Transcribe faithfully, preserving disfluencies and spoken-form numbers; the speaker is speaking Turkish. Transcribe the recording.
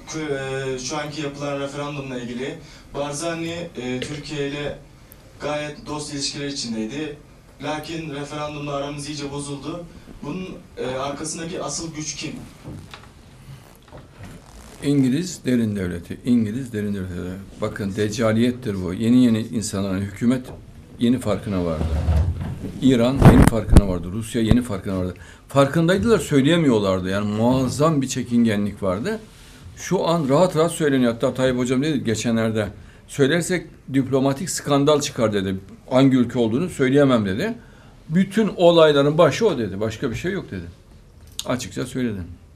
e, şu anki yapılan referandumla ilgili Barzani e, Türkiye ile gayet dost ilişkiler içindeydi. Lakin referandumla aramız iyice bozuldu. Bunun e, arkasındaki asıl güç kim? İngiliz derin devleti. İngiliz derin devleti. Bakın deccaliyettir bu. Yeni yeni insanların hükümet yeni farkına vardı. İran yeni farkına vardı. Rusya yeni farkına vardı. Farkındaydılar, söyleyemiyorlardı. Yani muazzam bir çekingenlik vardı. Şu an rahat rahat söyleniyor. Hatta Tayyip Hocam dedi geçenlerde. Söylersek diplomatik skandal çıkar dedi. Hangi ülke olduğunu söyleyemem dedi. Bütün olayların başı o dedi. Başka bir şey yok dedi. Açıkça söyledi.